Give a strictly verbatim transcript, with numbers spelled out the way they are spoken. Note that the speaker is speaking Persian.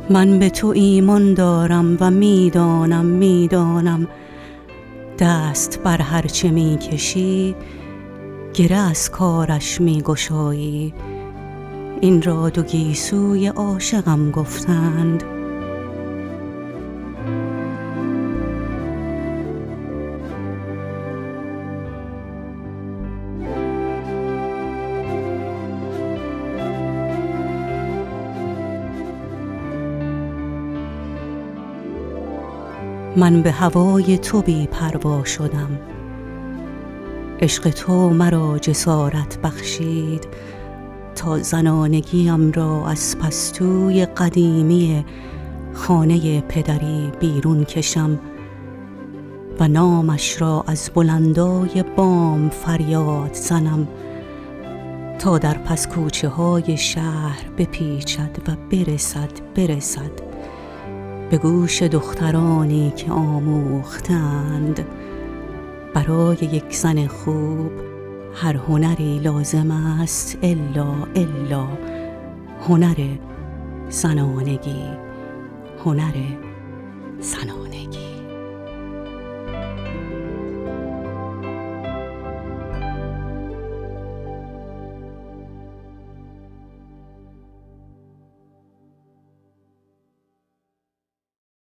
من به تو ایمان دارم و میدانم میدانم دست بر هرچه میکشی گره از کارش میگشایی. این را دو گیسوی عاشقم گفتند. من به هوای تو بی پروا شدم، عشق تو مرا جسارت بخشید تا زنانگیم را از پستوی قدیمی خانه پدری بیرون کشم و نامش را از بلندای بام فریاد زنم تا در پس کوچه های شهر بپیچد و برسد برسد به گوش دخترانی که آموختند برای یک زن خوب هر هنری لازم است الا الا هنر زنانگی، هنر زنانگی.